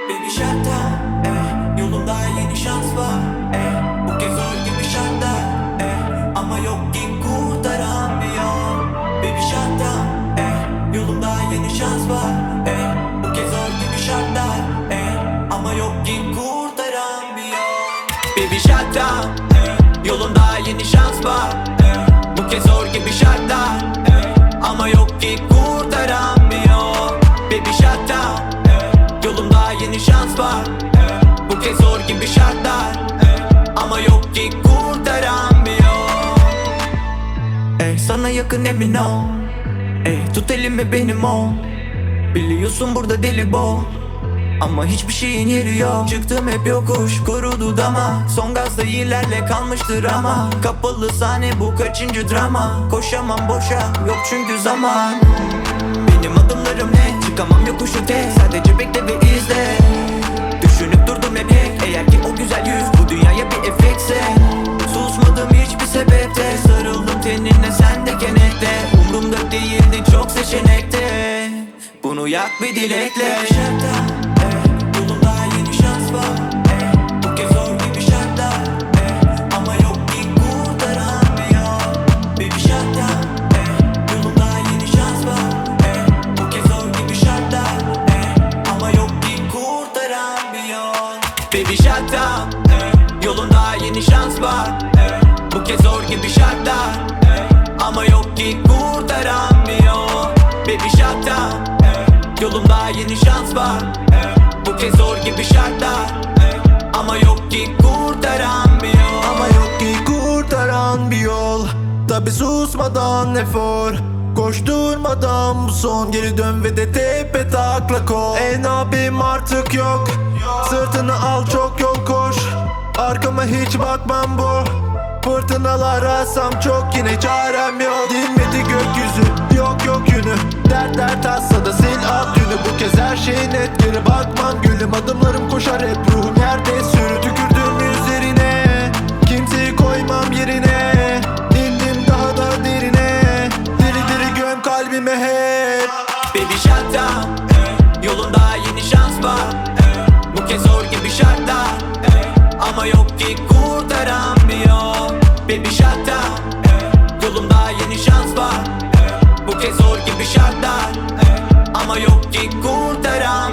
Baby shut down, yolunda yeni şans var, bu kez zor gibi şartlar, ama yok ki kurtaramıyor. Baby shut down, yolunda yeni şans var, bu kez zor gibi şartlar, ama yok ki kurtaramıyor. Baby shut down, yolunda yeni şans var, bu kez zor gibi şartlar, ama yok ki kurtaramıyor. Baby shut down, yolunda yeni şans var, bu kez zor gibi şartlar, ama yok ki kurtaramıyor. Sana yakın emin ol, tut elimi benim ol. Biliyorsun burada deli bol, ama hiçbir şeyin yeri yok. Çıktım hep yokuş, kurudu dama. Son gazda ilerle kalmıştır ama kapalı sahne, bu kaçıncı drama. Koşamam boşa, yok çünkü zaman. Benim adımlarım net, çıkamam yokuşu tek. Sadece bekle ve izle. Düşünüp durdum hep eğer ki o güzel yüz bu dünyaya bir efekse. Susmadım hiçbir sebepte, sarıldım tenine sen de kenetle. Umrumda değildi çok seçenekte, bunu yak bir dilekle. Yolunda yeni şans var, bu kez zor gibi şartlar, ama yok ki kurtaramıyor. Baby shut down, yolunda yeni şans var, bu kez zor gibi şartlar, ama yok ki kurtaramıyor. Baby shut down, yolunda yeni şans var, bu kez zor gibi şartlar, ama yok ki kurtaramıyor. Baby shut down, yolumda yeni şans var, bu kez zor gibi şartlar, ama yok ki kurtaramıyor. Ama yok ki kurtaran bir yol. Tabi susmadan efor, koşturmadan bu son. Geri dön ve de tepe takla kol. Abim artık yok, sırtını al çok yol koş. Arkama hiç bakmam bu fırtınalar, alsam çok yine çarem yok. Dinmedi gökyüzü, yok yünü. Dert tassa da sil at yünü. Bu kez her şey net, geri bakmam gülüm. Adımlarım koşar hep, ruhum yerde sürü. Tükürdüm yüzlerine, kimseyi koymam yerine. İndim daha da derine, diri göm kalbime hep. Baby shut down, yolunda yeni şans var, bu kez zor gibi şartlar, ama yok ki kurtaramıyor. Baby shut down, yolunda yeni şans var, bu kez zor gibi şartlar, ama yok ki kurtaramıyor.